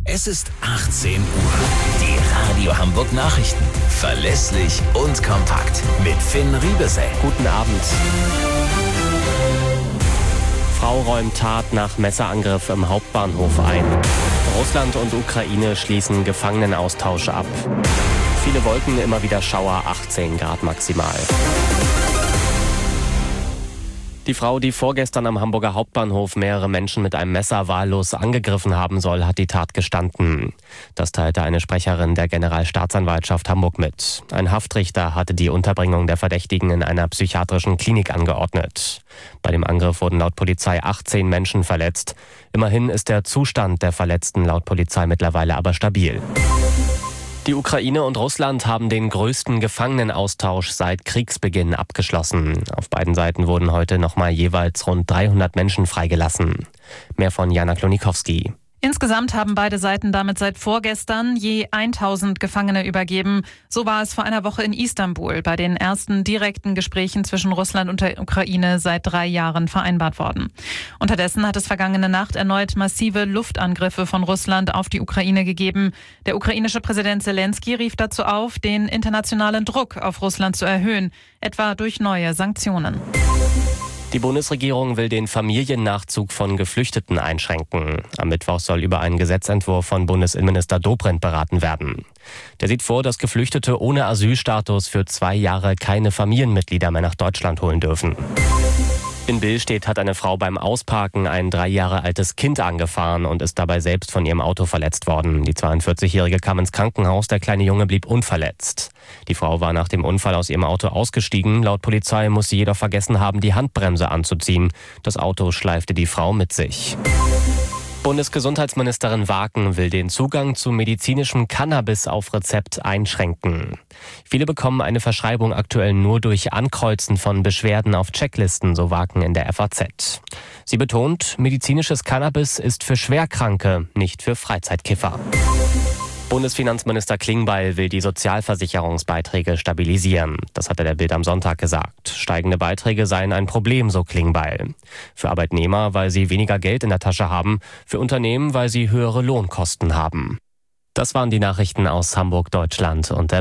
Es ist 18 Uhr. Die Radio Hamburg Nachrichten. Verlässlich und kompakt. Mit Finn Riebesell. Guten Abend. Frau räumt Tat nach Messerangriff im Hauptbahnhof ein. Russland und Ukraine schließen Gefangenenaustausch ab. Viele Wolken, immer wieder Schauer, 18 Grad maximal. Die Frau, die vorgestern am Hamburger Hauptbahnhof mehrere Menschen mit einem Messer wahllos angegriffen haben soll, hat die Tat gestanden. Das teilte eine Sprecherin der Generalstaatsanwaltschaft Hamburg mit. Ein Haftrichter hatte die Unterbringung der Verdächtigen in einer psychiatrischen Klinik angeordnet. Bei dem Angriff wurden laut Polizei 18 Menschen verletzt. Immerhin ist der Zustand der Verletzten laut Polizei mittlerweile aber stabil. Die Ukraine und Russland haben den größten Gefangenenaustausch seit Kriegsbeginn abgeschlossen. Auf beiden Seiten wurden heute nochmal jeweils rund 300 Menschen freigelassen. Mehr von Jana Klonikowski. Insgesamt haben beide Seiten damit seit vorgestern je 1000 Gefangene übergeben. So war es vor einer Woche in Istanbul bei den ersten direkten Gesprächen zwischen Russland und der Ukraine seit 3 Jahren vereinbart worden. Unterdessen hat es vergangene Nacht erneut massive Luftangriffe von Russland auf die Ukraine gegeben. Der ukrainische Präsident Zelensky rief dazu auf, den internationalen Druck auf Russland zu erhöhen, etwa durch neue Sanktionen. Die Bundesregierung will den Familiennachzug von Geflüchteten einschränken. Am Mittwoch soll über einen Gesetzentwurf von Bundesinnenminister Dobrindt beraten werden. Der sieht vor, dass Geflüchtete ohne Asylstatus für 2 Jahre keine Familienmitglieder mehr nach Deutschland holen dürfen. In Billstedt hat eine Frau beim Ausparken ein 3 Jahre altes Kind angefahren und ist dabei selbst von ihrem Auto verletzt worden. Die 42-Jährige kam ins Krankenhaus, der kleine Junge blieb unverletzt. Die Frau war nach dem Unfall aus ihrem Auto ausgestiegen. Laut Polizei muss sie jedoch vergessen haben, die Handbremse anzuziehen. Das Auto schleifte die Frau mit sich. Bundesgesundheitsministerin Waken will den Zugang zu medizinischem Cannabis auf Rezept einschränken. Viele bekommen eine Verschreibung aktuell nur durch Ankreuzen von Beschwerden auf Checklisten, so Waken in der FAZ. Sie betont, medizinisches Cannabis ist für Schwerkranke, nicht für Freizeitkiffer. Bundesfinanzminister Klingbeil will die Sozialversicherungsbeiträge stabilisieren. Das hatte der Bild am Sonntag gesagt. Steigende Beiträge seien ein Problem, so Klingbeil. Für Arbeitnehmer, weil sie weniger Geld in der Tasche haben, für Unternehmen, weil sie höhere Lohnkosten haben. Das waren die Nachrichten aus Hamburg, Deutschland und der